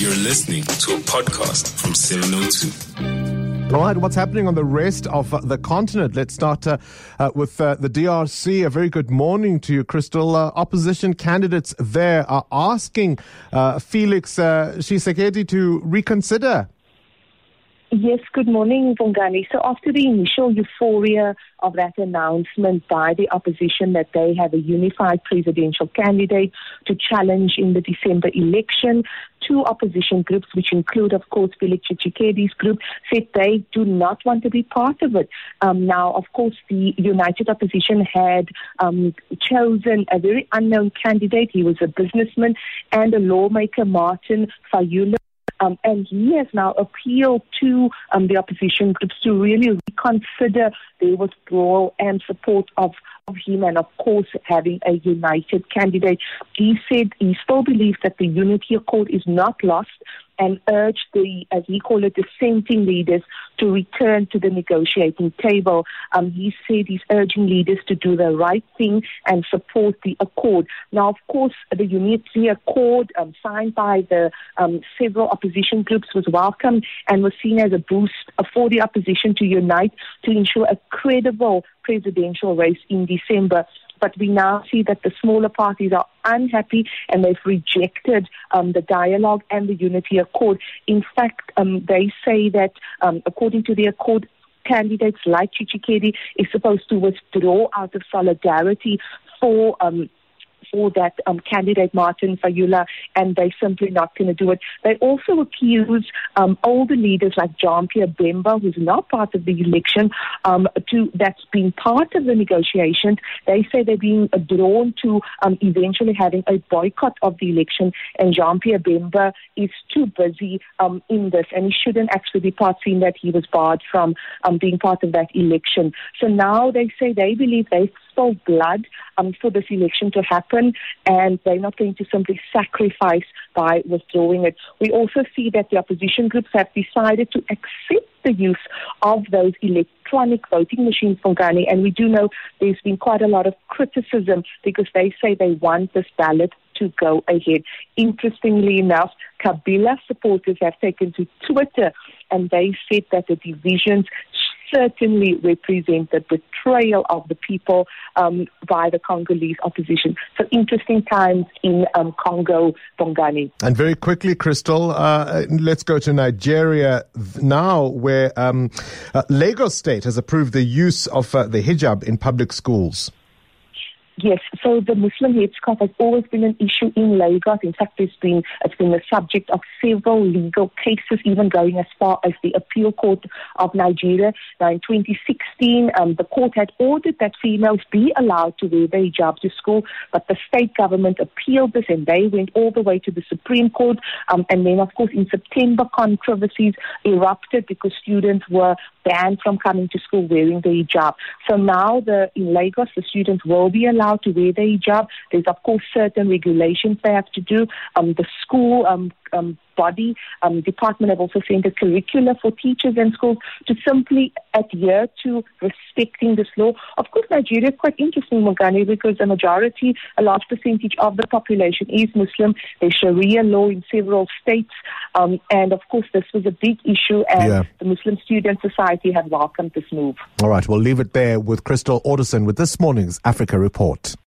You're listening to a podcast from 702. All right, what's happening on the rest of the continent? Let's start with the DRC. A very good morning to you, Crystal. Opposition candidates there are asking Felix Tshisekedi to reconsider. Yes, good morning, Bongani. So after the initial euphoria of that announcement by the opposition that they have a unified presidential candidate to challenge in the December election, two opposition groups, which include, of course, Felix Tshisekedi's group, said they do not want to be part of it. Now, of course, the United Opposition had chosen a very unknown candidate. He was a businessman and a lawmaker, Martin Fayulu. And he has now appealed to the opposition groups to really reconsider their withdrawal and support of him, and of course having a united candidate. He said he still believes that the unity accord is not lost, and urged the, as he called it, dissenting leaders to return to the negotiating table. He said he's urging leaders to do the right thing and support the accord. Now, of course, the unity accord signed by the several opposition groups was welcomed and was seen as a boost for the opposition to unite to ensure a credible presidential race in December. But we now see that the smaller parties are unhappy and they've rejected the dialogue and the unity accord. In fact, they say that according to the accord, candidates like Tshisekedi is supposed to withdraw out of solidarity for that candidate Martin Fayulu, and they're simply not going to do it. They also accuse older leaders like Jean-Pierre Bemba, who's not part of the election, that's been part of the negotiations. They say they're being drawn to eventually having a boycott of the election, and Jean-Pierre Bemba is too busy in this, and he shouldn't actually be part, seeing that he was barred from being part of that election. So now they say they believe they've spilled blood for this election to happen, and they're not going to simply sacrifice by withdrawing it. We also see that the opposition groups have decided to accept the use of those electronic voting machines, Bongani, and we do know there's been quite a lot of criticism because they say they want this ballot to go ahead. Interestingly enough, Kabila supporters have taken to Twitter and they said that the divisions certainly represent the betrayal of the people by the Congolese opposition. So interesting times in Congo, Bongani. And very quickly, Crystal, let's go to Nigeria now, where Lagos State has approved the use of the hijab in public schools. Yes, so the Muslim headscarf has always been an issue in Lagos. In fact, it's been the subject of several legal cases, even going as far as the Appeal Court of Nigeria. Now, in 2016, the court had ordered that females be allowed to wear the hijab to school, but the state government appealed this, and they went all the way to the Supreme Court. And then, of course, in September, controversies erupted because students were banned from coming to school wearing the hijab. So now in Lagos, the students will be allowed to wear the hijab. There's, of course, certain regulations they have to do. The school body, department have also sent a curricula for teachers and schools to simply adhere to respecting this law. Of course, Nigeria is quite interesting, Mogani, because a large percentage of the population is Muslim. There's Sharia law in several states. And of course, this was a big issue, and the Muslim Student Society have welcomed this move. All right, we'll leave it there with Crystal Alderson with this morning's Africa Report.